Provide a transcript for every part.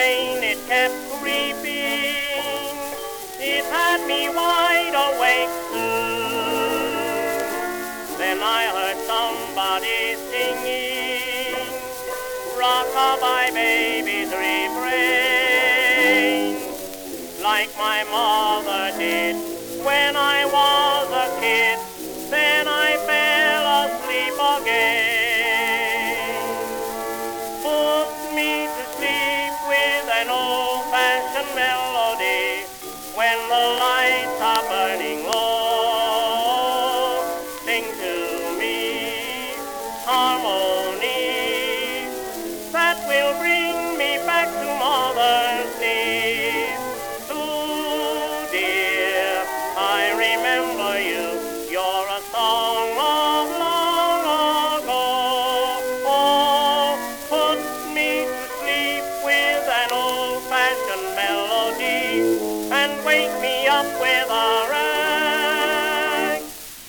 rain, it kept creeping. It had me wide awake soon. Then I heard somebody singing Rock-a-bye Baby's refrain, like my mother did when I was a kid. Then I fell asleep again. Put me to sleep with an old-fashioned melody when the lights are burning low. Sing to me harmony that will bring me back to mother's knees. Ooh, dear, I remember you. You're a song of long ago. Oh, put me to sleep with an old-fashioned melody and wake me up with a rag.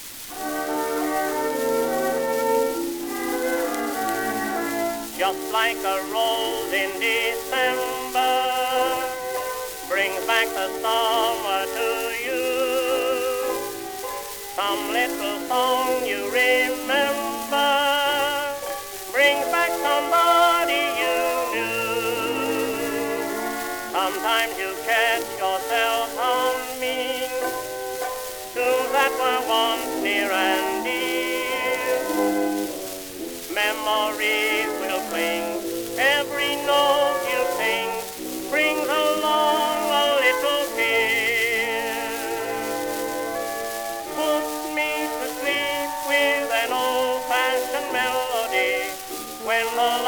Just like a rose in December brings back the summer to you. Some little song you remember brings back somebody you knew. Sometimes you catch yourself humming tunes that were once near and dear. Memories will cling. Every note you sing brings along a little tear. Put me to sleep with an old-fashioned melody when the